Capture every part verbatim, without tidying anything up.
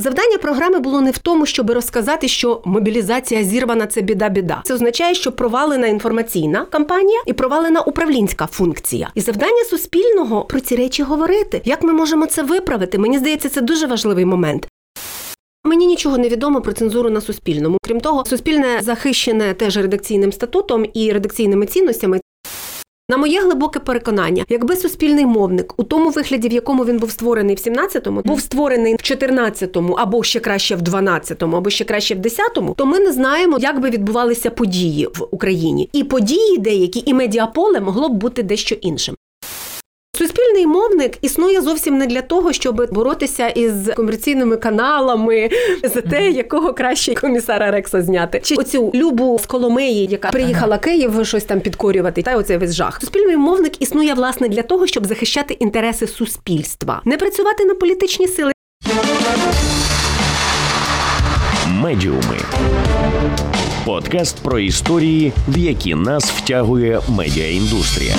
Завдання програми було не в тому, щоб розказати, що мобілізація зірвана – це біда-біда. Це означає, що провалена інформаційна кампанія і провалена управлінська функція. І завдання Суспільного – про ці речі говорити. Як ми можемо це виправити? Мені здається, це дуже важливий момент. Мені нічого не відомо про цензуру на Суспільному. Крім того, Суспільне захищене теж редакційним статутом і редакційними цінностями. На моє глибоке переконання, якби суспільний мовник у тому вигляді, в якому він був створений в сімнадцятому, був створений в чотирнадцятому, або ще краще в дванадцятому, або ще краще в десятому, то ми не знаємо, як би відбувалися події в Україні. І події деякі, і медіаполе могло б бути дещо іншим. Суспільний мовник існує зовсім не для того, щоб боротися із комерційними каналами за те, якого краще комісара Рекса зняти. Чи оцю Любу з Коломиї, яка приїхала в Київ щось там підкорювати, та оцей весь жах. Суспільний мовник існує, власне, для того, щоб захищати інтереси суспільства. Не працювати на політичні сили. Медіуми. Подкаст про історії, в які нас втягує медіаіндустрія.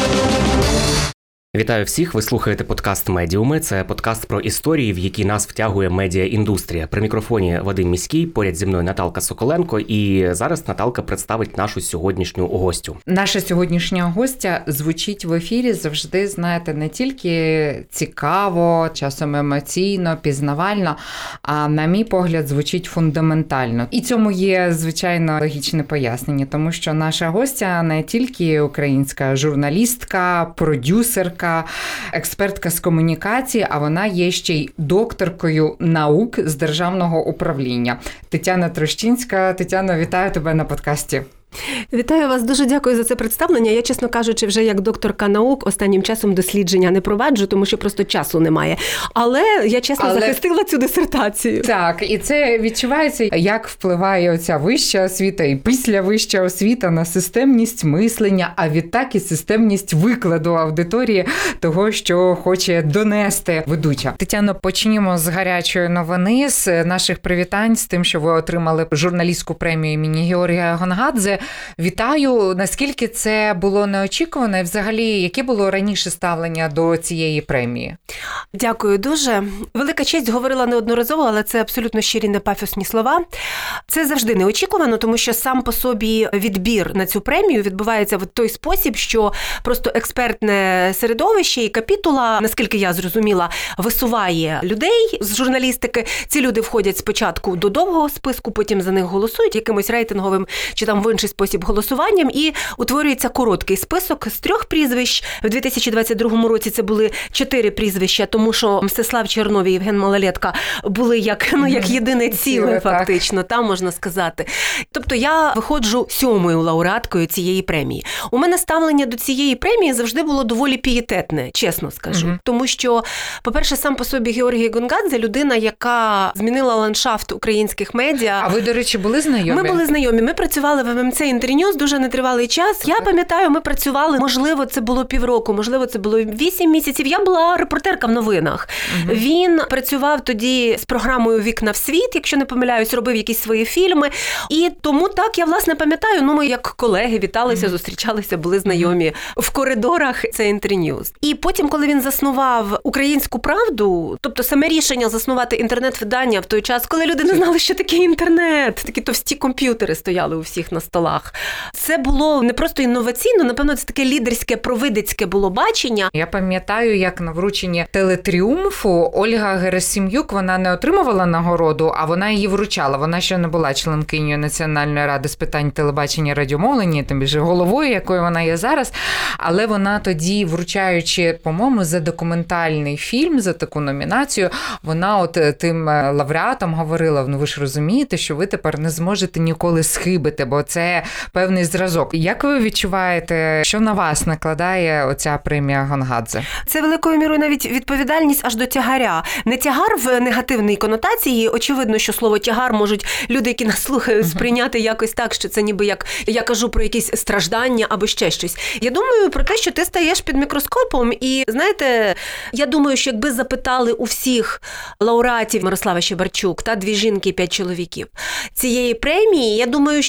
Вітаю всіх, ви слухаєте подкаст «Медіуми». Це подкаст про історії, в які нас втягує медіаіндустрія. При мікрофоні Вадим Міський, поряд зі мною Наталка Соколенко. І зараз Наталка представить нашу сьогоднішню гостю. Наша сьогоднішня гостя звучить в ефірі завжди, знаєте, не тільки цікаво, часом емоційно, пізнавально, а, на мій погляд, звучить фундаментально. І цьому є, звичайно, логічне пояснення, тому що наша гостя не тільки українська журналістка, продюсерка, експертка з комунікації, а вона є ще й докторкою наук з державного управління. Тетяна Трощинська. Тетяно, вітаю тебе на подкасті. Вітаю вас, дуже дякую за це представлення. Я, чесно кажучи, вже як докторка наук останнім часом дослідження не проваджу, тому що просто часу немає. Але я чесно Але... захистила цю дисертацію. Так, і це відчувається, як впливає оця вища освіта і після вища освіта на системність мислення, а відтак і системність викладу аудиторії того, що хоче донести ведуча. Тетяно, почнімо з гарячої новини, з наших привітань, з тим, що ви отримали журналістську премію імені Георгія Гонгадзе. Вітаю. Наскільки це було неочікувано і взагалі, яке було раніше ставлення до цієї премії? Дякую дуже. Велика честь, говорила неодноразово, але це абсолютно щирі, не пафосні слова. Це завжди неочікувано, тому що сам по собі відбір на цю премію відбувається в той спосіб, що просто експертне середовище і капітула, наскільки я зрозуміла, висуває людей з журналістики. Ці люди входять спочатку до довгого списку, потім за них голосують якимось рейтинговим чи там в інший спосіб голосуванням, і утворюється короткий список з трьох прізвищ. В дві тисячі двадцять другому році це були чотири прізвища, тому що Мстислав Чернов і Євген Малолетка були як, ну, як єдине ціле, фактично, там можна сказати. Тобто я виходжу сьомою лауреаткою цієї премії. У мене ставлення до цієї премії завжди було доволі пієтетне, чесно скажу. Mm-hmm. Тому що, по-перше, сам по собі Георгій Гонгадзе – людина, яка змінила ландшафт українських медіа. А ви, до речі, були знайомі? Ми були знайомі. Ми працювали в ем ем це Інтерньюз дуже нетривалий час. Я пам'ятаю, ми працювали, можливо, це було півроку, можливо, це було вісім місяців. Я була репортерка в новинах. Угу. Він працював тоді з програмою «Вікна в світ», якщо не помиляюсь, робив якісь свої фільми. І тому так, я, власне, пам'ятаю, ну, ми як колеги віталися, угу. зустрічалися, були знайомі в коридорах це Інтерньюз. І потім, коли він заснував «Українську правду», тобто саме рішення заснувати інтернет-видання в той час, коли люди не знали, що таке інтернет, такі товсті комп'ютери стояли у всіх на столах. Це було не просто інноваційно, напевно, це таке лідерське, провидицьке було бачення. Я пам'ятаю, як на врученні телетріумфу Ольга Герасим'юк, вона не отримувала нагороду, а вона її вручала. Вона ще не була членкинею Національної ради з питань телебачення і радіомовлення, тим більше головою, якою вона є зараз. Але вона тоді, вручаючи, по-моєму, за документальний фільм, за таку номінацію, вона от тим лауреатам говорила, ну ви ж розумієте, що ви тепер не зможете ніколи схибити, бо це певний зразок. Як ви відчуваєте, що на вас накладає оця премія Гонгадзе? Це великою мірою навіть відповідальність аж до тягаря. Не тягар в негативній конотації. Очевидно, що слово тягар можуть люди, які нас слухають, сприйняти якось так, що це ніби як я кажу про якісь страждання або ще щось. Я думаю про те, що ти стаєш під мікроскопом і, знаєте, я думаю, що якби запитали у всіх лауреатів Мирослава Щебарчук, та дві жінки і п'ять чоловіків цієї премії, я думаю, що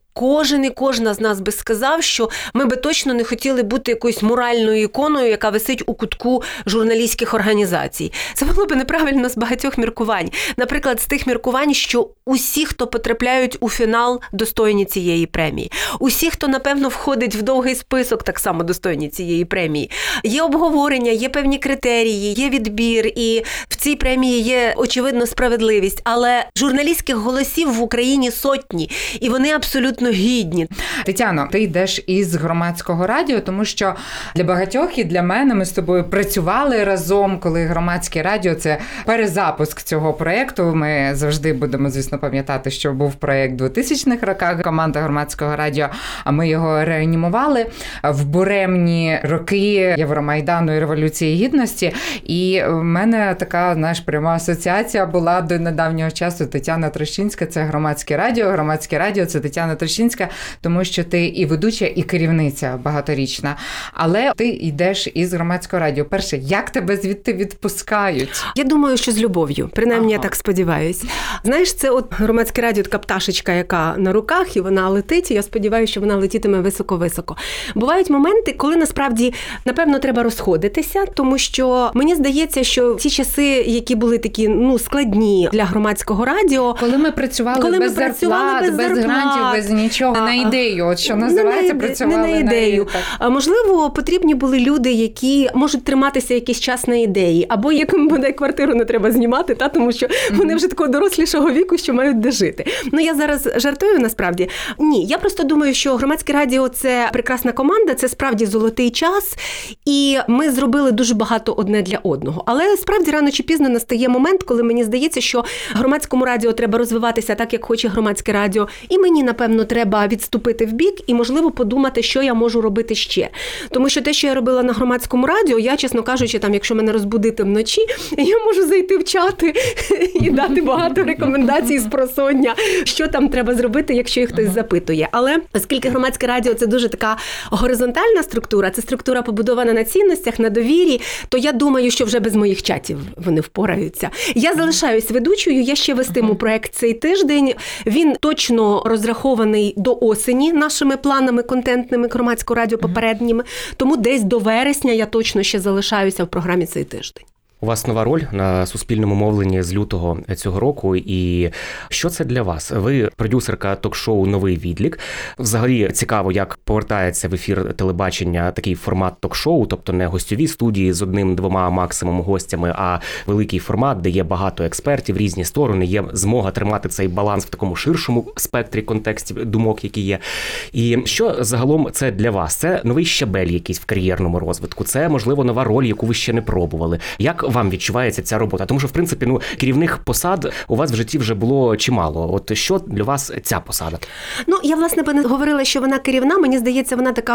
кожен і кожна з нас би сказав, що ми би точно не хотіли бути якоюсь моральною іконою, яка висить у кутку журналістських організацій. Це було б неправильно з багатьох міркувань. Наприклад, з тих міркувань, що усі, хто потрапляють у фінал, достойні цієї премії. Усі, хто, напевно, входить в довгий список, так само достойні цієї премії. Є обговорення, є певні критерії, є відбір, і в цій премії є, очевидно, справедливість. Але журналістських голосів в Україні сотні, і вони абсолютно гідні. Тетяно, ти йдеш із громадського радіо, тому що для багатьох і для мене ми з тобою працювали разом, коли громадське радіо – це перезапуск цього проєкту. Ми завжди будемо, звісно, пам'ятати, що був проєкт у двохтисячних роках, команда громадського радіо, а ми його реанімували в буремні роки Євромайдану і Революції Гідності. І в мене така, знаєш, пряма асоціація була до недавнього часу. Тетяна Трощинська – це громадське радіо, громадське радіо – це Тетяна Трощинська, тому що ти і ведуча, і керівниця багаторічна. Але ти йдеш із громадського радіо. Перше, як тебе звідти відпускають? Я думаю, що з любов'ю. Принаймні, ага. я так сподіваюся. Знаєш, це от громадське радіо, така пташечка, яка на руках, і вона летить, і я сподіваюся, що вона летітиме високо-високо. Бувають моменти, коли насправді, напевно, треба розходитися, тому що мені здається, що ті часи, які були такі, ну, складні для громадського радіо. Коли ми працювали коли без ми працювали зарплат, без, без грантів, без нічого, а, на ідею, от що називається, не працювали не на ідею. На а можливо, потрібні були люди, які можуть триматися якийсь час на ідеї, або яким буде квартиру не треба знімати, та тому що mm-hmm. вони вже такого дорослішого віку, що мають де жити. Ну, я зараз жартую, насправді. Ні, я просто думаю, що громадське радіо – це прекрасна команда, це справді золотий час, і ми зробили дуже багато одне для одного. Але справді рано чи пізно настає момент, коли мені здається, що громадському радіо треба розвиватися так, як хоче громадське радіо, і мені, напевно, треба відступити в бік і, можливо, подумати, що я можу робити ще. Тому що те, що я робила на громадському радіо, я, чесно кажучи, там, якщо мене розбудити вночі, я можу зайти в чати і дати багато рекомендацій з просоння, що там треба зробити, якщо їх хтось ага. запитує. Але оскільки громадське радіо – це дуже така горизонтальна структура, це структура побудована на цінностях, на довірі, то я думаю, що вже без моїх чатів вони впораються. Я залишаюсь ведучою, я ще вестиму ага. проект цей тиждень. Він точно розрахований до осені нашими планами контентними громадського радіо попередніми, тому десь до вересня я точно ще залишаюся в програмі цей тиждень. У вас нова роль на суспільному мовленні з лютого цього року. І що це для вас? Ви продюсерка ток-шоу «Новий відлік». Взагалі цікаво, як повертається в ефір телебачення такий формат ток-шоу, тобто не гостьові студії з одним-двома максимум гостями, а великий формат, де є багато експертів, різні сторони, є змога тримати цей баланс в такому ширшому спектрі контекстів думок, які є. І що загалом це для вас? Це новий щабель якийсь в кар'єрному розвитку? Це, можливо, нова роль, яку ви ще не пробували? Як вам відчувається ця робота? Тому що, в принципі, ну, керівних посад у вас в житті вже було чимало. От що для вас ця посада? Ну, я, власне, не говорила, що вона керівна. Мені здається, вона така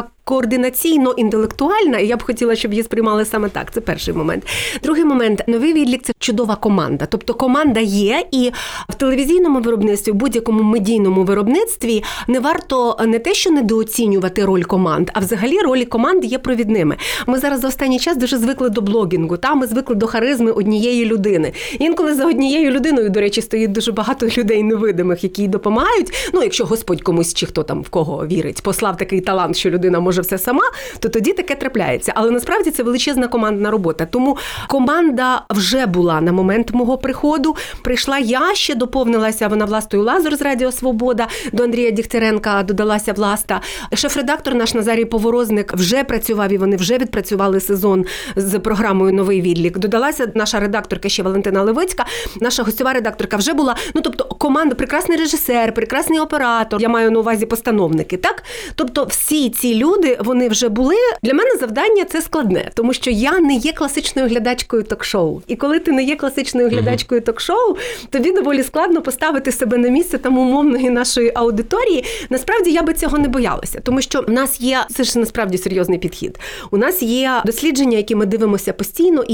координаційно-інтелектуальна, і я б хотіла, щоб її сприймали саме так. Це перший момент. Другий момент. Новий відлік – це чудова команда. Тобто команда є, і в телевізійному виробництві, в будь-якому медійному виробництві не варто не те, що недооцінювати роль команд, а взагалі ролі команди є провідними. Ми зараз за останній час дуже звикли до блогінгу, та ми звикли до харизми однієї людини. Інколи за однією людиною, до речі, стоїть дуже багато людей невидимих, які їй допомагають. Ну, якщо Господь комусь чи хто там в кого вірить, послав такий талант, що людина може все сама, то тоді таке трапляється. Але насправді це величезна командна робота. Тому команда вже була на момент мого приходу. Прийшла я, ще доповнилася вона Властою Лазур з Радіо Свобода, до Андрія Дігтяренка додалася Власта. Шеф-редактор наш Назарій Поворозник вже працював, і вони вже відпрацювали сезон з програмою «Новий відлік». Додалася наша редакторка ще Валентина Левицька, наша гостьова редакторка вже була. Ну, тобто, команда, прекрасний режисер, прекрасний оператор, я маю на увазі постановники, так? Тобто, всі ці люди, вони вже були. Для мене завдання це складне, тому що я не є класичною глядачкою ток-шоу. І коли ти не є класичною глядачкою ток-шоу, тобі доволі складно поставити себе на місце там умовної нашої аудиторії. Насправді, я би цього не боялася, тому що в нас є, це ж насправді серйозний підхід. У нас є дослідження, які ми дивимося постійно і які ми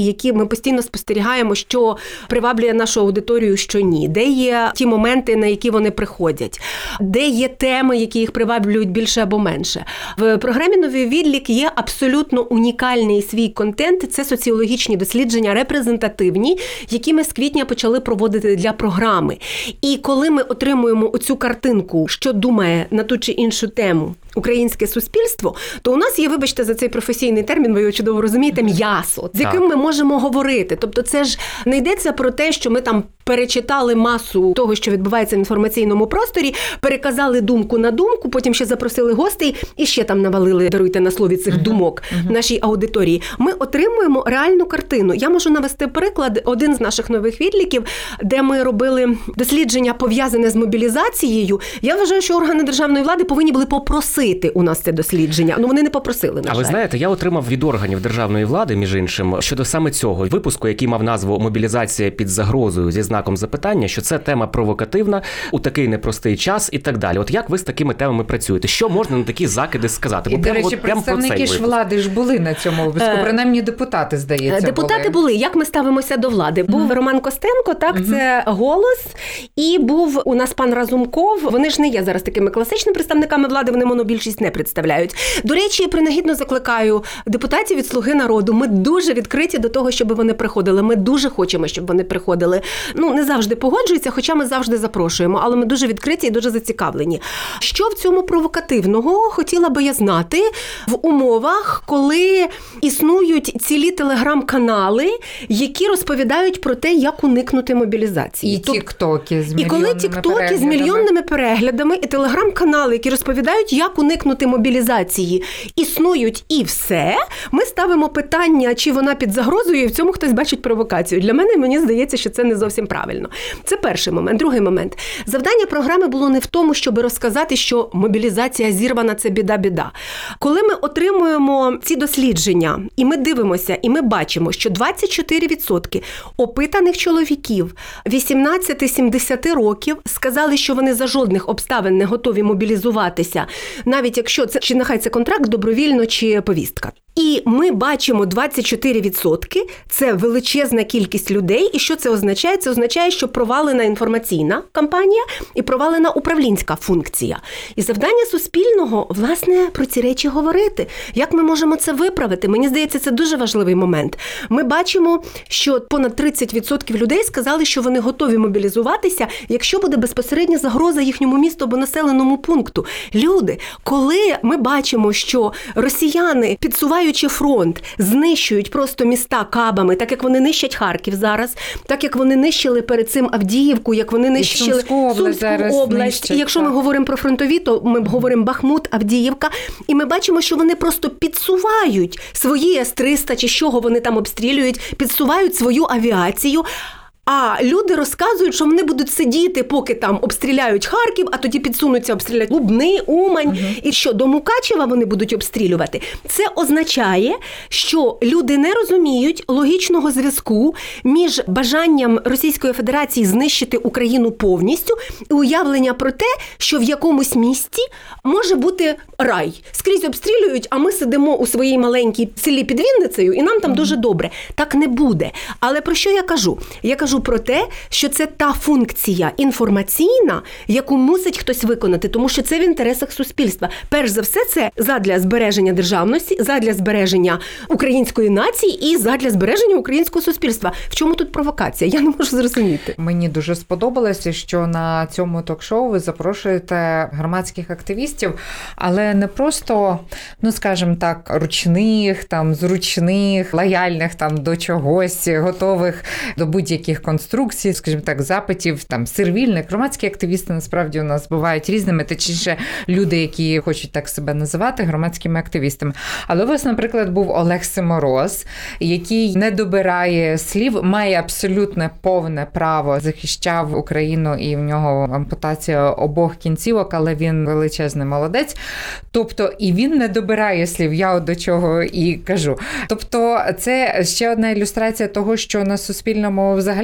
постійно спостерігаємо, що приваблює нашу аудиторію, що ні. Де є ті моменти, на які вони приходять. Де є теми, які їх приваблюють більше або менше. В програмі «Новий відлік» є абсолютно унікальний свій контент. Це соціологічні дослідження, репрезентативні, які ми з квітня почали проводити для програми. І коли ми отримуємо оцю картинку, що думає на ту чи іншу тему українське суспільство, то у нас є, вибачте за цей професійний термін, ви його чудово розумієте, м'ясо, з яким ми можемо говорити. Тобто це ж не йдеться про те, що ми там перечитали масу того, що відбувається в інформаційному просторі, переказали думку на думку, потім ще запросили гостей і ще там навалили, даруйте на слові, цих uh-huh. думок uh-huh. нашій аудиторії. Ми отримуємо реальну картину. Я можу навести приклад, один з наших нових відліків, де ми робили дослідження, пов'язане з мобілізацією. Я вважаю, що органи державної влади повинні були попросити у нас це дослідження. Ну, вони не попросили, на жаль. А ви знаєте, я отримав від органів державної влади, між іншим, щодо саме цього випуску, який мав назву «Мобілізація під загрозою» зі знаком запитання, що це тема провокативна у такий непростий час і так далі. От як ви з такими темами працюєте? Що можна на такі закиди сказати? І, до речі, представники ж влади ж були на цьому випуску, е... принаймні депутати, здається, Депутати були. були. Як ми ставимося до влади? Був mm-hmm. Роман Костенко, так, mm-hmm. це «Голос», і був у нас пан Разумков. Вони ж не є зараз такими класичними представниками влади, вони монобільшість не представляють. До речі, принагідно закликаю депутатів від «Слуги народу». Ми дуже відкриті до того, щоб вони приходили. Ми дуже хочемо, щоб вони приходили. Ну, не завжди погоджуються, хоча ми завжди запрошуємо, але ми дуже відкриті і дуже зацікавлені. Що в цьому провокативного, хотіла би я знати, в умовах, коли існують цілі телеграм-канали, які розповідають про те, як уникнути мобілізації. І тіктоки з мільйонними переглядами. І коли тіктоки з мільйонними переглядами, і телеграм-канали, які розповідають, як уникнути мобілізації, існують і все, ми ставимо питання, чи вона під загрозою, і в цьому хтось бачить провокацію. Для мене, мені здається, що це не зовсім правильно. Це перший момент. Другий момент. Завдання програми було не в тому, щоб розказати, що мобілізація зірвана – це біда-біда. Коли ми отримуємо ці дослідження, і ми дивимося, і ми бачимо, що двадцять чотири відсотки опитаних чоловіків вісімнадцять-сімдесят років сказали, що вони за жодних обставин не готові мобілізуватися, навіть якщо це, чи нехай це контракт, добровільно, чи повістка. І ми бачимо двадцять чотири відсотки, це величезна кількість людей. І що це означає? Це означає, що провалена інформаційна кампанія і провалена управлінська функція. І завдання Суспільного, власне, про ці речі говорити. Як ми можемо це виправити? Мені здається, це дуже важливий момент. Ми бачимо, що понад тридцять відсотків людей сказали, що вони готові мобілізуватися, якщо буде безпосередня загроза їхньому місту або населеному пункту. Люди, коли ми бачимо, що росіяни, підсуваючи фронт, знищують просто міста кабами, так як вони нищать Харків зараз, так як вони нищили перед цим Авдіївку, як вони нищили Сумську область, Сумську область. І якщо так. ми говоримо про фронтові, то ми говоримо Бахмут, Авдіївка, і ми бачимо, що вони просто підсувають свої ес триста, чи чого вони там обстрілюють, підсувають свою авіацію. А люди розказують, що вони будуть сидіти, поки там обстріляють Харків, а тоді підсунуться, обстріляють Лубни, Умань. Угу. І що, до Мукачева вони будуть обстрілювати? Це означає, що люди не розуміють логічного зв'язку між бажанням Російської Федерації знищити Україну повністю і уявлення про те, що в якомусь місті може бути рай. Скрізь обстрілюють, а ми сидимо у своїй маленькій селі під Вінницею, і нам там угу. дуже добре. Так не буде. Але про що я кажу? Я кажу про те, що це та функція інформаційна, яку мусить хтось виконати, тому що це в інтересах суспільства. Перш за все, це задля збереження державності, задля збереження української нації і задля збереження українського суспільства. В чому тут провокація? Я не можу зрозуміти. Мені дуже сподобалося, що на цьому ток-шоу ви запрошуєте громадських активістів, але не просто, ну, скажімо так, ручних, там, зручних, лояльних там до чогось, готових до будь-яких конструкцій, скажімо так, запитів, там, сервільних. Громадські активісти, насправді, у нас бувають різними, точніше, люди, які хочуть так себе називати громадськими активістами. Але у вас, наприклад, був Олег Симороз, який не добирає слів, має абсолютно повне право, захищав Україну, і в нього ампутація обох кінцівок, але він величезний молодець. Тобто, і він не добирає слів, я от до чого і кажу. Тобто, це ще одна ілюстрація того, що на Суспільному взагалі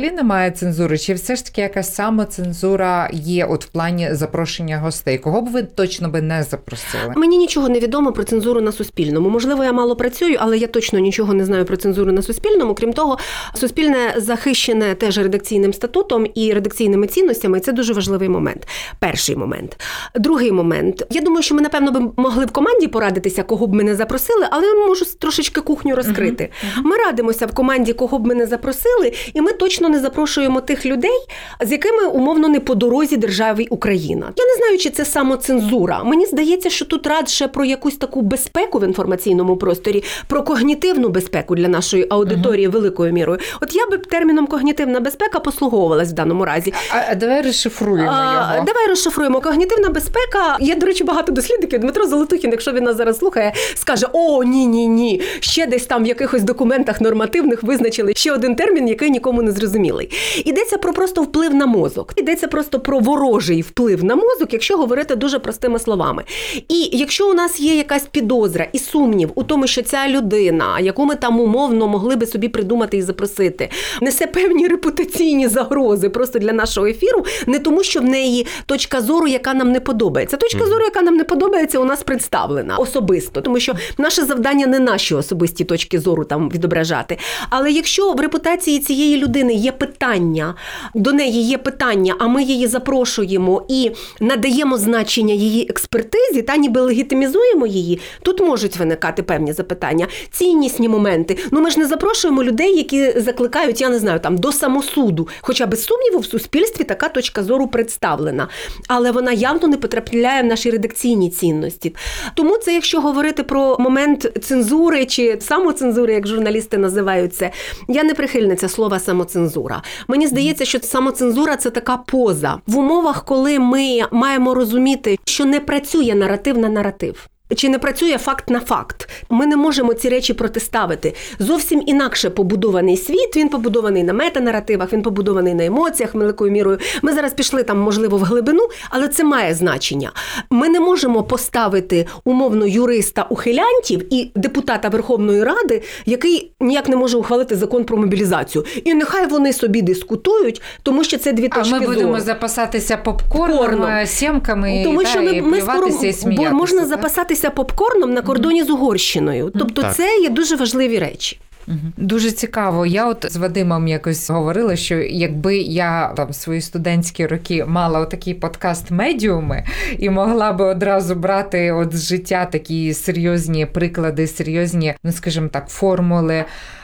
взагалі немає цензури? Чи все ж таки якась самоцензура є от в плані запрошення гостей? Кого б ви точно би не запросили? Мені нічого не відомо про цензуру на Суспільному. Можливо, я мало працюю, але я точно нічого не знаю про цензуру на Суспільному. Крім того, Суспільне захищене теж редакційним статутом і редакційними цінностями, і це дуже важливий момент. Перший момент. Другий момент. Я думаю, що ми, напевно, би могли в команді порадитися, кого б ми не запросили, але я можу трошечки кухню розкрити. Uh-huh. Ми радимося в команді, кого б ми не запросили, і ми точно не запрошуємо тих людей, з якими умовно не по дорозі державі Україна. Я не знаю, чи це самоцензура. Мені здається, що тут радше про якусь таку безпеку в інформаційному просторі, про когнітивну безпеку для нашої аудиторії uh-huh. великою мірою. От я би терміном когнітивна безпека послуговувалась в даному разі. А, а давай розшифруємо а, його. Давай розшифруємо. Когнітивна безпека, є, до речі, багато дослідників. Дмитро Золотухін, якщо він нас зараз слухає, скаже: о, ні-ні-ні, ще десь там в якихось документах нормативних визначили ще один термін, який нікому не зрозумілий. Йдеться про просто вплив на мозок. Йдеться просто про ворожий вплив на мозок, якщо говорити дуже простими словами. І якщо у нас є якась підозра і сумнів у тому, що ця людина, яку ми там умовно могли би собі придумати і запросити, несе певні репутаційні загрози просто для нашого ефіру, не тому, що в неї точка зору, яка нам не подобається. Точка зору, яка нам не подобається, у нас представлена особисто, тому що наше завдання не наші особисті точки зору там відображати. Але якщо в репутації цієї людини є питання, до неї є питання, а ми її запрошуємо і надаємо значення її експертизі, та ніби легітимізуємо її, тут можуть виникати певні запитання. Ціннісні моменти. Ну ми ж не запрошуємо людей, які закликають, я не знаю, там до самосуду. Хоча без сумніву в суспільстві така точка зору представлена. Але вона явно не потрапляє в наші редакційні цінності. Тому це, якщо говорити про момент цензури чи самоцензури, як журналісти називають це, я не прихильниця слова самоцензура. Мені здається, що самоцензура – це така поза. В умовах, коли ми маємо розуміти, що не працює наратив на наратив. Чи не працює факт на факт. Ми не можемо ці речі протиставити. Зовсім інакше побудований світ, він побудований на метанаративах, він побудований на емоціях великою мірою. Ми зараз пішли там, можливо, в глибину, але це має значення. Ми не можемо поставити умовно юриста-ухилянтів і депутата Верховної Ради, який ніяк не може ухвалити закон про мобілізацію. І нехай вони собі дискутують, тому що це дві точки зору. А ми будемо запасатися попкорном, сімками, тому та, що ми, і ми плюватися скоро, і сміятися. Бо можна так? запасатися попкорном на кордоні з Угорщиною. Тобто так. це є дуже важливі речі. Дуже цікаво. Я от з Вадимом якось говорила, що якби я там свої студентські роки мала отакий подкаст «Медіуми» і могла би одразу брати от з життя такі серйозні приклади, серйозні, ну скажімо так, формули,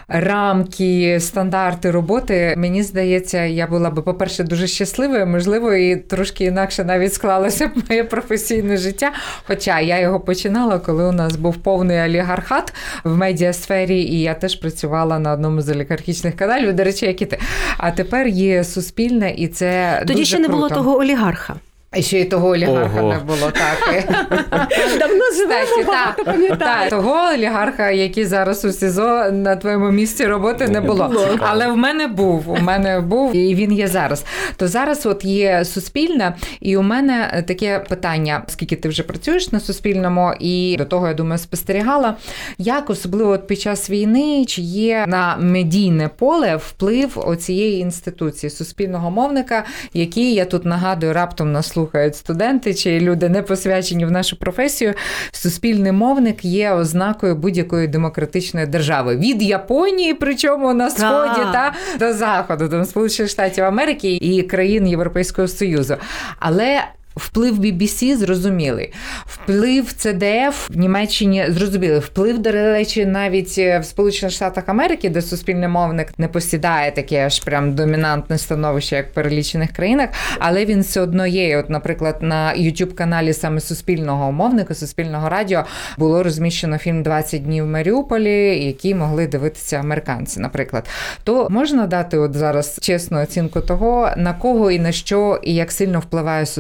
рамки, стандарти роботи, мені здається, я була би, по-перше, дуже щасливою, можливо, і трошки інакше навіть склалося б моє професійне життя. Хоча я його починала, коли у нас був повний олігархат в медіасфері, і я теж працювала на одному з олігархічних каналів, до речі, як і ти. А тепер є Суспільне, і це Тоді дуже ще не круто. було того олігарха. І ще й того олігарха Ого. не було, так. Давно живемо, багато пам'ятаю. Того олігарха, який зараз у СІЗО на твоєму місці роботи, не було. було. Але в мене був, у мене був, і він є зараз. То зараз от є Суспільне, і у мене таке питання, скільки ти вже працюєш на Суспільному, і до того, я думаю, спостерігала, як особливо от під час війни, чи є на медійне поле вплив оцієї інституції, суспільного мовника, який, я тут нагадую, раптом нас слухають студенти чи люди не посвячені в нашу професію, суспільний мовник є ознакою будь-якої демократичної держави. Від Японії, причому на сході, та до заходу, до Сполучених Штатів Америки і країн Європейського Союзу. Але вплив бі бі сі зрозумілий. Вплив це де еф в Німеччині зрозумілий. Вплив, до речі, навіть в Сполучених Штатах Америки, де суспільний мовник не посідає таке аж прям домінантне становище, як в перелічених країнах, але він все одно є. От, наприклад, на YouTube-каналі саме суспільного мовника, суспільного радіо було розміщено фільм «двадцять днів в Маріуполі», який могли дивитися американці, наприклад. То можна дати от зараз чесну оцінку того, на кого і на що, і як сильно впливає Суспільне?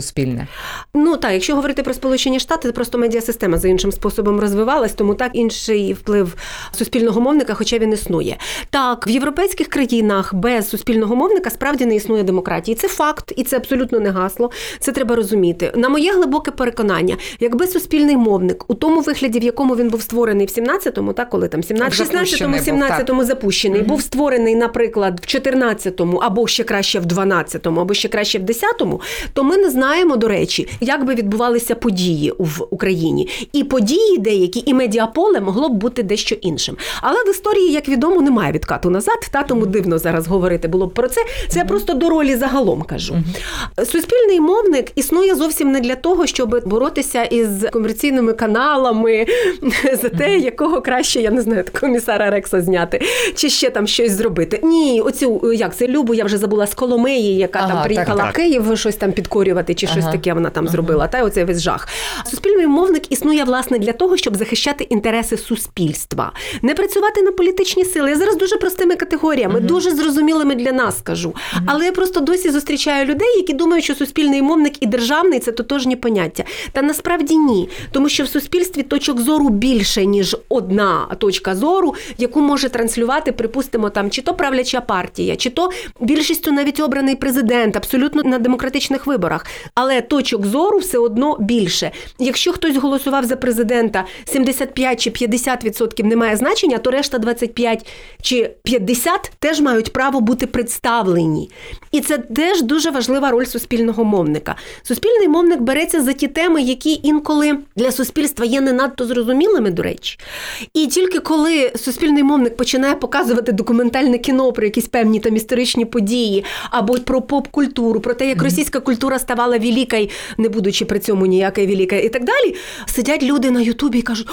України? Ну так, якщо говорити про Сполучені Штати, то просто медіасистема за іншим способом розвивалась, тому так інший вплив суспільного мовника, хоча він існує. Так, в європейських країнах без суспільного мовника справді не існує демократії. Це факт, і це абсолютно не гасло. Це треба розуміти. На моє глибоке переконання, якби суспільний мовник у тому вигляді, в якому він був створений в сімнадцятому, так, коли там шістнадцятому, сімнадцятому запущений, mm-hmm. був створений, наприклад, в чотирнадцятому, або ще краще в дванадцятому, або ще краще в десятому, то ми не знаємо, до речі, як би відбувалися події в Україні. І події деякі, і медіаполе могло б бути дещо іншим. Але в історії, як відомо, немає відкату назад, та, тому дивно зараз говорити було б про це. Це я просто до ролі загалом кажу. Mm-hmm. Суспільний мовник існує зовсім не для того, щоб боротися із комерційними каналами за те, якого краще, я не знаю, комісара Рекса зняти, чи ще там щось зробити. Ні, оцю, як це, Любу, я вже забула, з Коломиї, яка ага, там приїхала так, так. в Київ щось там підкорювати, чи ага. щось таке вона там ага. зробила, та оцей весь жах. Суспільний мовник існує, власне, для того, щоб захищати інтереси суспільства. Не працювати на політичні сили. Я зараз дуже простими категоріями, ага. дуже зрозумілими для нас скажу. Ага. Але я просто досі зустрічаю людей, які думають, що суспільний мовник і державний – це тотожні поняття. Та насправді ні. Тому що в суспільстві точок зору більше, ніж одна точка зору, яку може транслювати, припустимо, там, чи то правляча партія, чи то більшістю навіть обраний президент, абсолютно на демократичних виборах. Але точок зору все одно більше. Якщо хтось голосував за президента, сімдесят п'ять чи п'ятдесят відсотків не має значення, то решта двадцять п'ять чи п'ятдесят теж мають право бути представлені. І це теж дуже важлива роль суспільного мовника. Суспільний мовник береться за ті теми, які інколи для суспільства є не надто зрозумілими, до речі. І тільки коли суспільний мовник починає показувати документальне кіно про якісь певні там історичні події, або про поп-культуру, про те, як російська культура ставала великою, не будучи при цьому ніякою великою, і так далі, сидять люди на Ютубі і кажуть: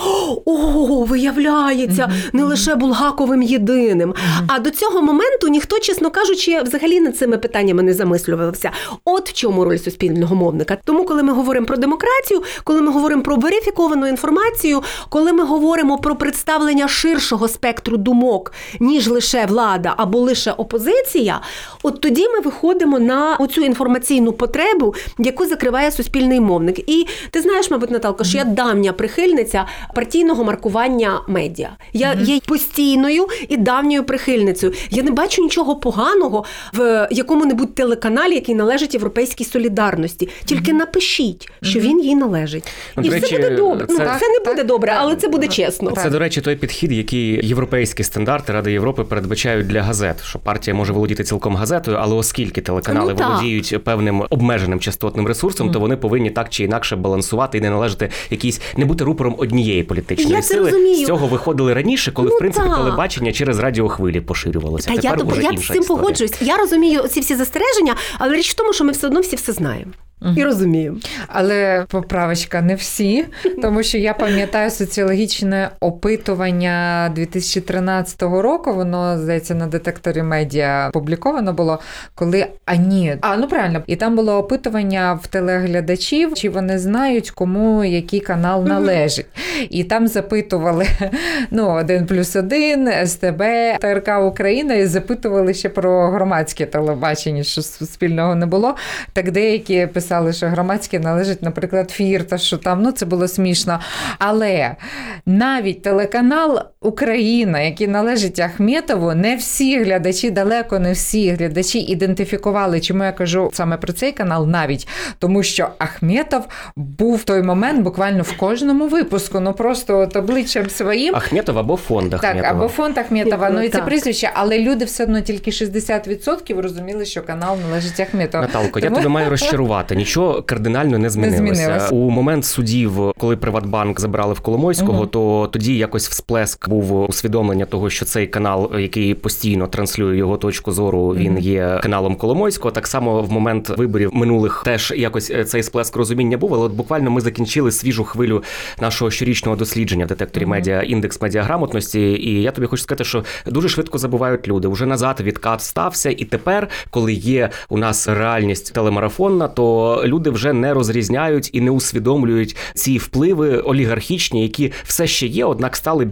о, виявляється, не лише Булгаковим єдиним. А до цього моменту ніхто, чесно кажучи, взагалі над цими питаннями не замислювався. От в чому роль суспільного мовника. Тому, коли ми говоримо про демократію, коли ми говоримо про верифіковану інформацію, коли ми говоримо про представлення ширшого спектру думок, ніж лише влада або лише опозиція, от тоді ми виходимо на оцю інформаційну потребу, яку закриває суспільний мовник. І ти знаєш, мабуть, Наталко, що я давня прихильниця партійного маркування медіа. Я є постійною і давньою прихильницею. Я не бачу нічого поганого в якому-небудь телеканалі, який належить Європейській солідарності. Тільки напишіть, що він їй належить. І все речі, буде добре. Це, ну, це не буде так, добре, але це буде чесно. Це, до речі, той підхід, який європейські стандарти Ради Європи передбачають для газет, що партія може володіти цілком газетою, але оскільки телеканали ну, володіють певним обмеженим частотним ресурсом, mm. то вони повинні так чи інакше балансувати і не належати якійсь, не бути рупором однієї політичної я сили. З цього виходили раніше, коли, ну, в принципі, та. телебачення через радіохвилі поширювалося. Та Тепер я, уже я інша з цим історія. погоджуюсь. Я розумію ці всі застереження, але річ в тому, що ми все одно всі все знаємо. Uh-huh. І розумію. Але поправочка не всі, тому що я пам'ятаю соціологічне опитування дві тисячі тринадцятого року, воно, здається, на детекторі медіа публіковано було, коли, а ні, а ну правильно, і там було опитування в телеглядачів, чи вони знають, кому який канал належить. Uh-huh. І там запитували, ну, один плюс один, ес те бе, те ер ка Україна, і запитували ще про громадське телебачення, що суспільного не було. Так деякі писали, що громадське належить, наприклад, Фірта, що там, ну, це було смішно. Але навіть телеканал Україна, який належить Ахметову, не всі глядачі, далеко не всі глядачі ідентифікували. Чому я кажу саме про цей канал навіть? Тому що Ахметов був в той момент буквально в кожному випуску, ну просто от обличчям своїм. Ахметов або фонд Ахметова. Так, або фонд Ахметова, ну і це прізвище, але люди все одно тільки шістдесят відсотків розуміли, що канал належить Ахметову. Наталко, Тому... я тебе маю розчарувати. Нічого кардинально не змінилося. Не змінилось. У момент судів, коли Приватбанк забрали в Коломойського, угу. то тоді якось всплеск був усвідомлення того, що цей канал, який постійно транслює його точку зору, він є каналом Коломойського. Так само в момент виборів минулих теж якось цей сплеск розуміння був, але от буквально ми закінчили свіжу хвилю нашого щорічного дослідження в детекторі медіа, індекс медіаграмотності, і я тобі хочу сказати, що дуже швидко забувають люди. Уже назад відкат стався, і тепер, коли є у нас реальність телемарафонна, то люди вже не розрізняють і не усвідомлюють ці впливи олігархічні, які все ще є, однак стали більш витончені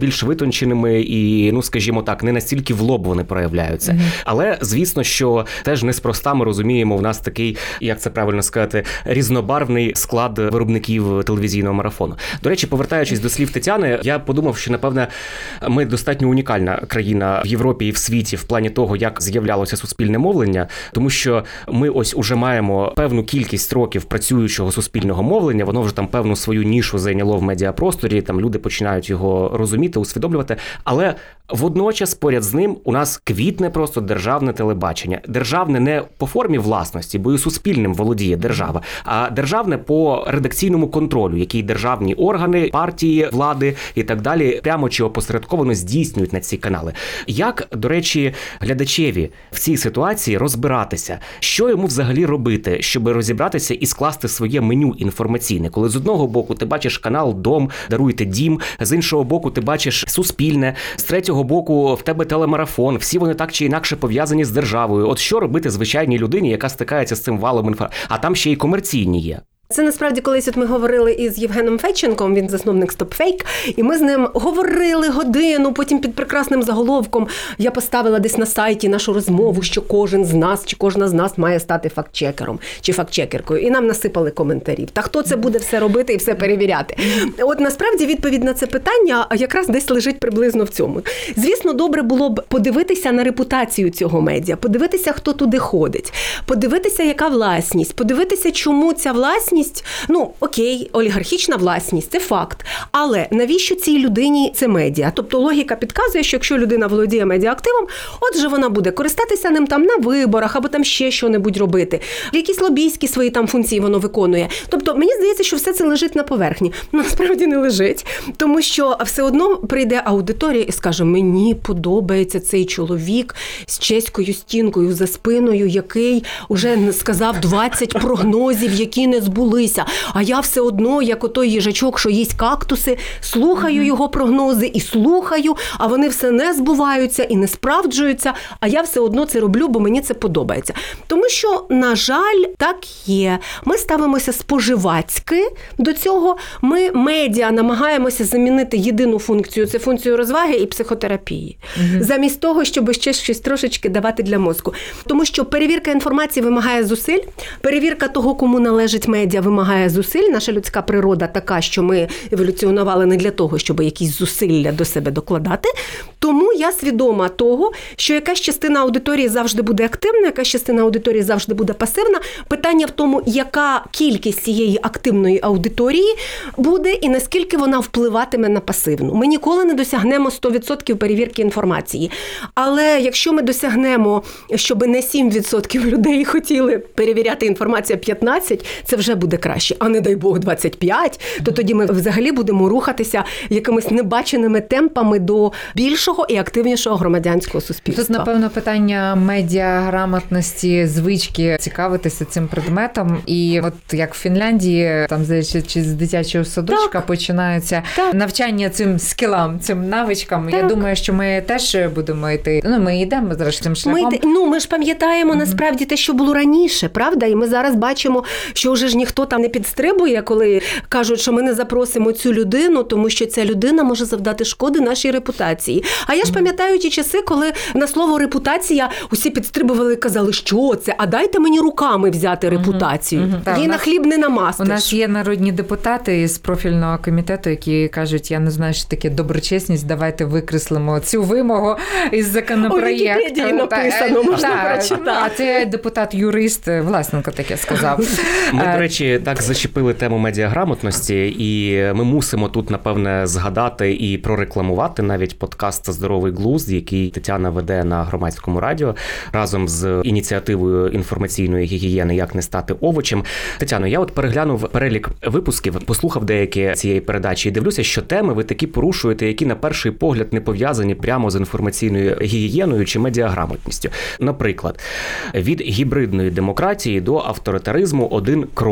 витонченими і, ну, скажімо так, не настільки в лоб вони проявляються. Mm-hmm. Але, звісно, що теж неспроста ми розуміємо, в нас такий, як це правильно сказати, різнобарвний склад виробників телевізійного марафону. До речі, повертаючись до слів Тетяни, я подумав, що, напевне, ми достатньо унікальна країна в Європі і в світі в плані того, як з'являлося суспільне мовлення, тому що ми ось уже маємо певну кількість років працюючого суспільного мовлення, воно вже там певну свою нішу зайняло в медіапросторі, там люди починають його розуміти, усвідомлювати, але водночас поряд з ним у нас квітне просто державне телебачення. Державне не по формі власності, бо і суспільним володіє держава, а державне по редакційному контролю, який державні органи, партії, влади і так далі прямо чи опосередковано здійснюють на ці канали. Як, до речі, глядачеві в цій ситуації розбиратися, що йому взагалі робити, щоб розібратися і скласти своє меню інформаційне, коли з одного боку ти бачиш канал «Дом», «Даруйте дім», з іншого боку ти бачиш «Суспільне», з третього боку в тебе телемарафон, всі вони так чи інакше пов'язані з державою. От що робити звичайній людині, яка стикається з цим валом інформації? А там ще й комерційні є. Це насправді колись от ми говорили із Євгеном Федченком, він засновник StopFake, і ми з ним говорили годину, потім під прекрасним заголовком я поставила десь на сайті нашу розмову, що кожен з нас чи кожна з нас має стати фактчекером чи фактчекеркою. І нам насипали коментарів. Та хто це буде все робити і все перевіряти? От насправді відповідь на це питання якраз десь лежить приблизно в цьому. Звісно, добре було б подивитися на репутацію цього медіа, подивитися, хто туди ходить, подивитися, яка власність, подивитися, чому ця власність. Ну, окей, олігархічна власність, це факт. Але навіщо цій людині це медіа? Тобто логіка підказує, що якщо людина володіє медіаактивом, отже вона буде користатися ним там на виборах або там ще що-небудь робити. Якісь лобійські свої там функції воно виконує. Тобто мені здається, що все це лежить на поверхні. Насправді не лежить, тому що все одно прийде аудиторія і скаже, мені подобається цей чоловік з чеською стінкою за спиною, який уже сказав двадцять прогнозів, які не збулися. А я все одно, як отой їжачок, що їсть кактуси, слухаю його прогнози і слухаю, а вони все не збуваються і не справджуються, а я все одно це роблю, бо мені це подобається. Тому що, на жаль, так є. Ми ставимося споживацьки до цього. Ми, медіа, намагаємося замінити єдину функцію, це функцію розваги і психотерапії. Угу. Замість того, щоб ще щось трошечки давати для мозку. Тому що перевірка інформації вимагає зусиль, перевірка того, кому належить медіа, вимагає зусиль. Наша людська природа така, що ми еволюціонували не для того, щоб якісь зусилля до себе докладати. Тому я свідома того, що якась частина аудиторії завжди буде активна, якась частина аудиторії завжди буде пасивна. Питання в тому, яка кількість цієї активної аудиторії буде і наскільки вона впливатиме на пасивну. Ми ніколи не досягнемо сто відсотків перевірки інформації. Але якщо ми досягнемо, щоб не сім відсотків людей хотіли перевіряти інформацію, а п'ятнадцять, це вже буде краще. А не дай Бог двадцять п'ять, то тоді ми взагалі будемо рухатися якимись небаченими темпами до більшого і активнішого громадянського суспільства. Тут, напевно, питання медіаграмотності, звички цікавитися цим предметом. І от як в Фінляндії, там, здається, чи з дитячого садочка так. починається так. навчання цим скілам, цим навичкам. Так. Я думаю, що ми теж будемо йти. Ну, ми йдемо зараз цим шляхом. Ми, ну, ми ж пам'ятаємо mm-hmm. насправді те, що було раніше, правда? І ми зараз бачимо, що вже ж ніхто там не підстрибує, коли кажуть, що ми не запросимо цю людину, тому що ця людина може завдати шкоди нашій репутації. А я ж пам'ятаю ті часи, коли на слово репутація усі підстрибували і казали, що це, а дайте мені руками взяти репутацію. Угу, угу. Її на хліб не намастиш. У нас є народні депутати із профільного комітету, які кажуть, я не знаю, що таке доброчесність, давайте викреслимо цю вимогу із законопроєкту. У Вікіпедії написано, можна прочитати. А це депутат-юрист Власенко таке сказав. Ми, до речі, так зачепили тему медіаграмотності, і ми мусимо тут, напевне, згадати і прорекламувати навіть подкаст «Здоровий глузд», який Тетяна веде на Громадському радіо разом з ініціативою інформаційної гігієни «Як не стати овочем». Тетяно, я от переглянув перелік випусків, послухав деякі цієї передачі і дивлюся, що теми ви такі порушуєте, які на перший погляд не пов'язані прямо з інформаційною гігієною чи медіаграмотністю. Наприклад, від гібридної демократії до авторитаризму один крок.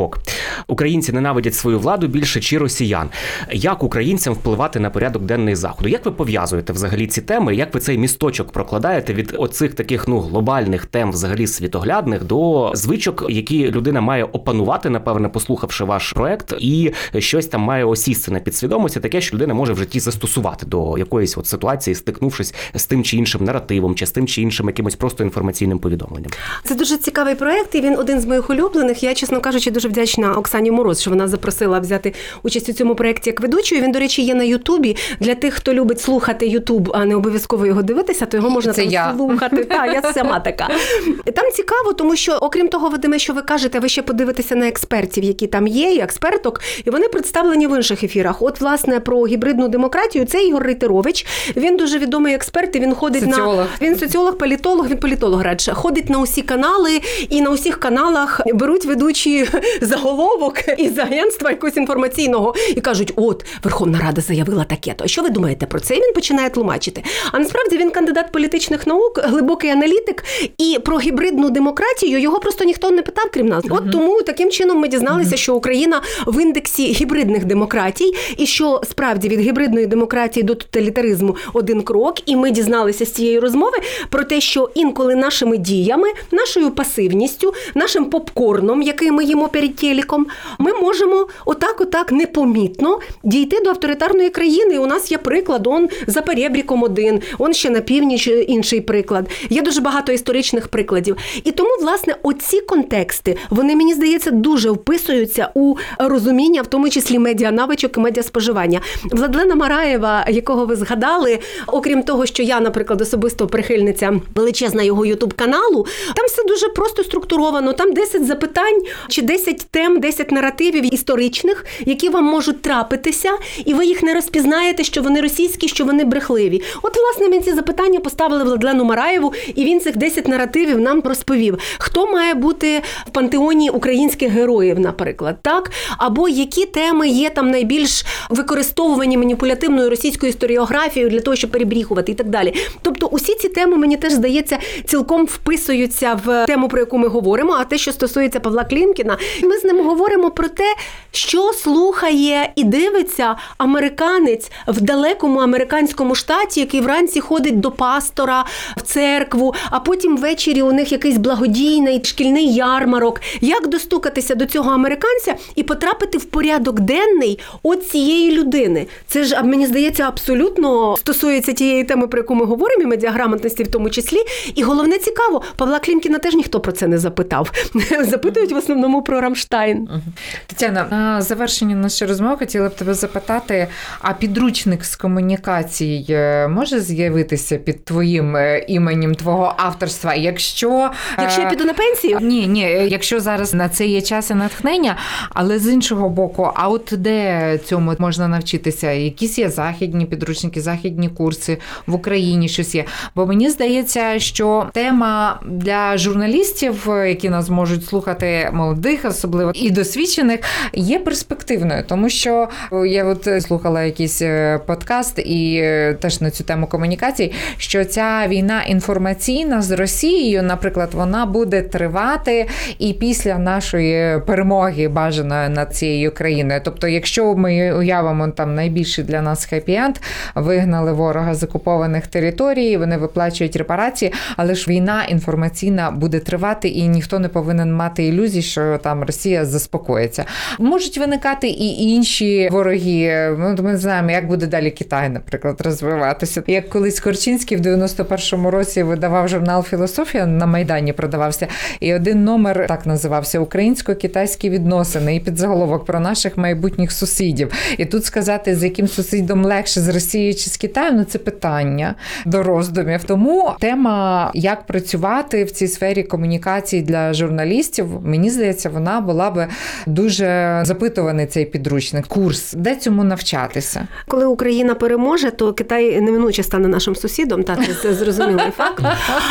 українці ненавидять свою владу більше чи росіян. Як українцям впливати на порядок денний Заходу? Як ви пов'язуєте взагалі ці теми? Як ви цей місточок прокладаєте від оцих таких, ну, глобальних тем, взагалі світоглядних, до звичок, які людина має опанувати, напевне, послухавши ваш проект, і щось там має осісти на підсвідомості, таке, що людина може в житті застосувати до якоїсь от ситуації, стикнувшись з тим чи іншим наративом, чи з тим чи іншим якимось просто інформаційним повідомленням? Це дуже цікавий проект, і він один з моїх улюблених. Я, чесно кажучи, дуже вдячна Оксані Мороз, що вона запросила взяти участь у цьому проєкті як ведучою. Він, до речі, є на Ютубі. Для тих, хто любить слухати Ютуб, а не обов'язково його дивитися, то його можна це там я. слухати. Так, я сама така. Там цікаво, тому що, окрім того, Вадиме, що ви кажете, ви ще подивитеся на експертів, які там є, і експерток, і вони представлені в інших ефірах. От, власне, про гібридну демократію, це Ігор Рейтерович. Він дуже відомий експерт, і він ходить соціолог. на... Він соціолог, політолог, він політолог радше. Ходить на усі канали, і на усіх каналах беруть ведучі заголовок із агентства якогось інформаційного і кажуть, от, Верховна Рада заявила таке-то. А що ви думаєте про це? І він починає тлумачити. А насправді він кандидат політичних наук, глибокий аналітик, і про гібридну демократію його просто ніхто не питав, крім нас. От тому таким чином ми дізналися, що Україна в індексі гібридних демократій, і що справді від гібридної демократії до тоталітаризму один крок, і ми дізналися з цієї розмови про те, що інколи нашими діями, нашою пасивністю, нашим попкорном, який ми їмо перед телеком, ми можемо отак-отак непомітно дійти до авторитарної країни. І у нас є приклад, он за перебріком один, он ще на північ інший приклад. Є дуже багато історичних прикладів. І тому, власне, оці контексти, вони, мені здається, дуже вписуються у розуміння, в тому числі медіанавичок і медіаспоживання. Владлена Мараєва, якого ви згадали, окрім того, що я, наприклад, особисто прихильниця величезна його ютуб-каналу, там все дуже просто структуровано. Там десять запитань чи десять тем, десять наративів історичних, які вам можуть трапитися, і ви їх не розпізнаєте, що вони російські, що вони брехливі. От, власне, ми ці запитання поставили Владлену Мараєву, і він цих десять наративів нам розповів. Хто має бути в пантеоні українських героїв, наприклад, так? Або які теми є там найбільш використовувані маніпулятивною російською історіографією для того, щоб перебріхувати і так далі. Тобто усі ці теми, мені теж здається, цілком вписуються в тему, про яку ми говоримо, а те, що стосується Павла Клімкіна, ми з ним говоримо про те, що слухає і дивиться американець в далекому американському штаті, який вранці ходить до пастора в церкву, а потім ввечері у них якийсь благодійний шкільний ярмарок. Як достукатися до цього американця і потрапити в порядок денний от цієї людини? Це ж, мені здається, абсолютно стосується тієї теми, про яку ми говоримо, і медіаграмотності в тому числі. І головне цікаво, Павла Клімкіна теж ніхто про це не запитав. Запитують в основному про Рамштайн. Тетяна, на завершення нашої розмови хотіла б тебе запитати, а підручник з комунікацій може з'явитися під твоїм іменем, твого авторства? Якщо... Якщо я піду на пенсію? Ні, ні, якщо зараз на це є час і натхнення, але з іншого боку, а от де цьому можна навчитися? Якісь є західні підручники, західні курси, в Україні щось є? Бо мені здається, що тема для журналістів, які нас можуть слухати, молодих особливо, і досвідчених, є перспективною, тому що я от слухала якийсь подкаст і теж на цю тему комунікацій, що ця війна інформаційна з Росією, наприклад, вона буде тривати і після нашої перемоги бажаної над цією країною. Тобто, якщо ми уявимо там найбільший для нас хеппі-енд, вигнали ворога з окупованих територій, вони виплачують репарації, але ж війна інформаційна буде тривати і ніхто не повинен мати ілюзій, що там Росія заспокоїться. Можуть виникати і інші вороги. Ми знаємо, як буде далі Китай, наприклад, розвиватися. Як колись Корчинський в дев'яносто першому році видавав журнал «Філософія», на Майдані продавався, і один номер так називався «Українсько-китайські відносини», і підзаголовок про наших майбутніх сусідів. І тут сказати, з яким сусідом легше, з Росією чи з Китаєм, ну це питання до роздумів. Тому тема, як працювати в цій сфері комунікації для журналістів, мені здається, вона була би дуже запитуваний цей підручник, курс. Де цьому навчатися? Коли Україна переможе, то Китай неминуче стане нашим сусідом, так, це зрозумілий факт.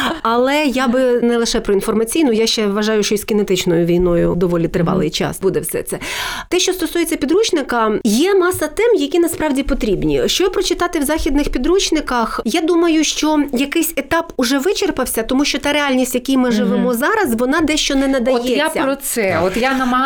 Але я би не лише про інформаційну, я ще вважаю, що і з кінетичною війною доволі тривалий час буде все це. Те, що стосується підручника, є маса тем, які насправді потрібні. Що прочитати в західних підручниках? Я думаю, що якийсь етап уже вичерпався, тому що та реальність, в якій ми живемо mm-hmm. зараз, вона дещо не надається. От я про це. От я намагаюся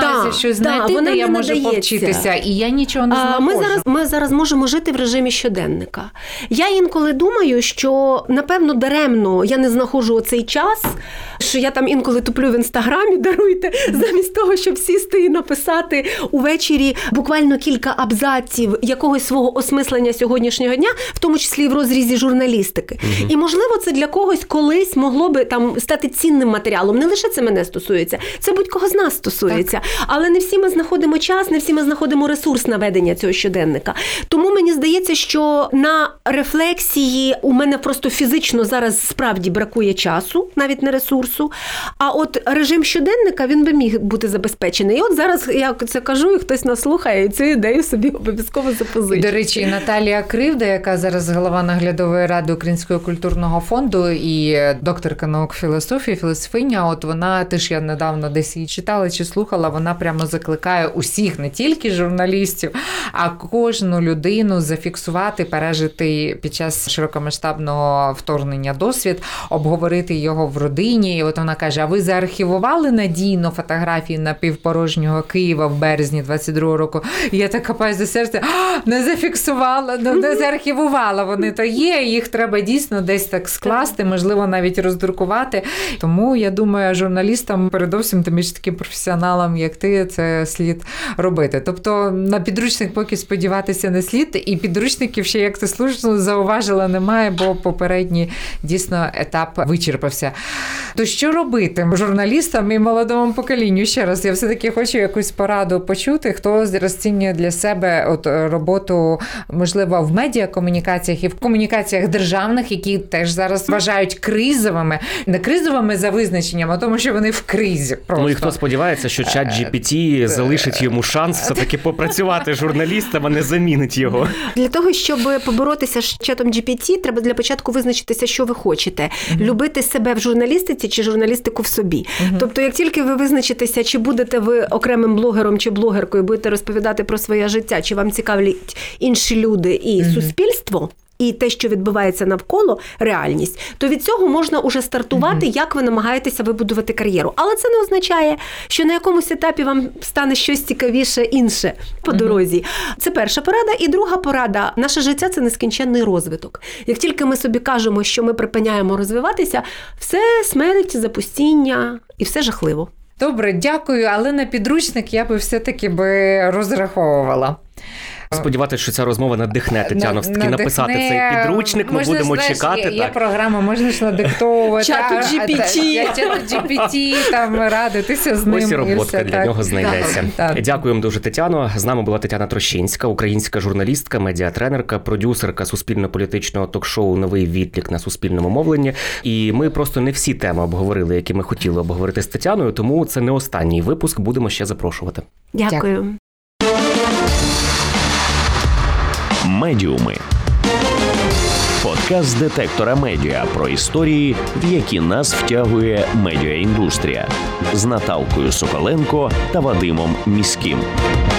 намагаюся да, щось да, знайти, вона де я не можу надається. повчитися, і я нічого не знаходжу. Ми зараз, ми зараз можемо жити в режимі щоденника. Я інколи думаю, що, напевно, даремно я не знаходжу оцей час, що я там інколи туплю в Інстаграмі, даруйте, замість того, щоб сісти і написати увечері буквально кілька абзаців якогось свого осмислення сьогоднішнього дня, в тому числі і в розрізі журналістики. Угу. І, можливо, це для когось колись могло би там стати цінним матеріалом. Не лише це мене стосується, це будь-кого з нас стосується. Так. Але не всі ми знаходимо час, не всі ми знаходимо ресурс на ведення цього щоденника. Тому мені здається, що на рефлексії у мене просто фізично зараз справді бракує часу, навіть не ресурсу. А от режим щоденника, він би міг бути забезпечений. І от зараз я це кажу, і хтось нас слухає, і цю ідею собі обов'язково запозичить. До речі, Наталія Кривда, яка зараз голова наглядової ради Українського культурного фонду і докторка наук філософії, філософиня, от вона теж, я недавно десь її читала чи слухала, вона прямо закликає усіх, не тільки журналістів, а кожну людину зафіксувати, пережити під час широкомасштабного вторгнення досвід, обговорити його в родині. І от вона каже, а ви заархівували надійно фотографії напівпорожнього Києва в березні двадцять другого року? І я так копаюсь за серце, не зафіксувала, не заархівувала. Вони то є, їх треба дійсно десь так скласти, можливо, навіть роздрукувати. Тому, я думаю, журналістам, передовсім, тим більше таким професіоналам, як ти, це слід робити. Тобто, на підручник поки сподіватися не слід, і підручників ще, як ти слушно зауважила, немає, бо попередній дійсно етап вичерпався. То що робити журналістам і молодому поколінню? Ще раз, я все-таки хочу якусь пораду почути, хто розцінює для себе от роботу, можливо, в медіакомунікаціях і в комунікаціях державних, які теж зараз вважають кризовими. Не кризовими за визначенням, а тому, що вони в кризі. Просто. Ну і хто сподівається, що чат джі пі ті залишить йому шанс все-таки попрацювати журналістом, а не замінить його. Для того, щоб поборотися з чатом джі пі ті, треба для початку визначитися, що ви хочете. Mm-hmm. Любити себе в журналістиці чи журналістику в собі. Mm-hmm. Тобто, як тільки ви визначитеся, чи будете ви окремим блогером чи блогеркою, будете розповідати про своє життя, чи вам цікавлять інші люди і mm-hmm. суспільство, і те, що відбувається навколо, реальність, то від цього можна уже стартувати, mm-hmm. як ви намагаєтеся вибудувати кар'єру. Але це не означає, що на якомусь етапі вам стане щось цікавіше інше по дорозі. Mm-hmm. Це перша порада. І друга порада. Наше життя – це нескінченний розвиток. Як тільки ми собі кажемо, що ми припиняємо розвиватися, все смерть, запустіння і все жахливо. Добре, дякую, але на підручник я би все-таки би розраховувала. Сподіватися, що ця розмова надихне Тетяну все-таки написати цей підручник. Ми можна, будемо знаєш, чекати. Є, є програма, можна ж надиктовувати. Чату джі пі ті. Чату джі пі ті, там радитися з ним. Ось і роботка і для так. нього знайдеться. Так, так. Дякуємо дуже, Тетяно. З нами була Тетяна Трощинська, українська журналістка, медіатренерка, продюсерка суспільно-політичного ток-шоу «Новий відлік» на Суспільному мовленні. І ми просто не всі теми обговорили, які ми хотіли обговорити з Тетяною, тому це не останній випуск, будемо ще запрошувати. Дякую. Дякую. Медіуми. Подкаст детектора медіа про історії, в які нас втягує медіаіндустрія. З Наталкою Соколенко та Вадимом Міським.